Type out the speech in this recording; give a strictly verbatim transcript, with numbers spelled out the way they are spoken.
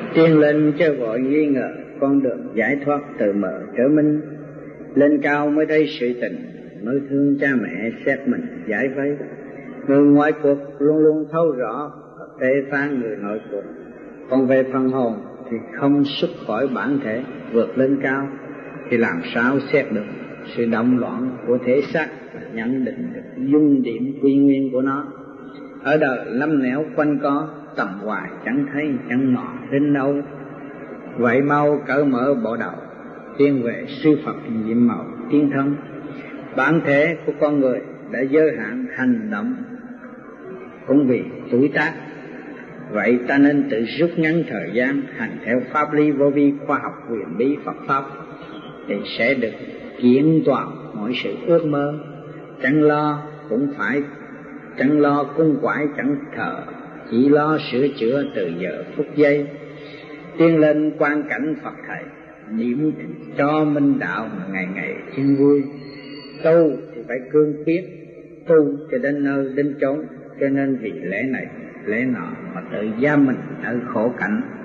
Tiên lên chớ vội nghi ngờ, con đường giải thoát từ mờ trở minh. Lên cao mới thấy sự tình, mới thương cha mẹ xét mình giải vây. Người ngoại cuộc luôn luôn thấu rõ, phê phán người nội cuộc. Còn về phần hồn thì không xuất khỏi bản thể, vượt lên cao thì làm sao xét được sự động loạn của thể xác, nhận định được dung điểm quy nguyên của nó. Ở đời lâm nẻo quanh co, tầm hoài chẳng thấy chẳng ngọ đến đâu. Vậy mau cởi mở bộ đầu, tiến về sư Phật nhiệm màu tiến thân. Bản thể của con người đã giới hạn hành động cũng vì tuổi tác. Vậy ta nên tự rút ngắn thời gian hành theo pháp lý vô vi khoa học huyền bí Phật pháp, thì sẽ được kiện toàn mọi sự ước mơ. Chẳng lo cũng phải, chẳng lo cung quải chẳng thờ, chỉ lo sửa chữa từ giờ phút giây. Tiên lên quan cảnh Phật thầy, niệm cho minh đạo ngày ngày yên vui. Tu thì phải cương quyết, tu cho đến nơi đến chốn, cho nên vì lẽ này lẽ nọ mà tự giam mình ở khổ cảnh.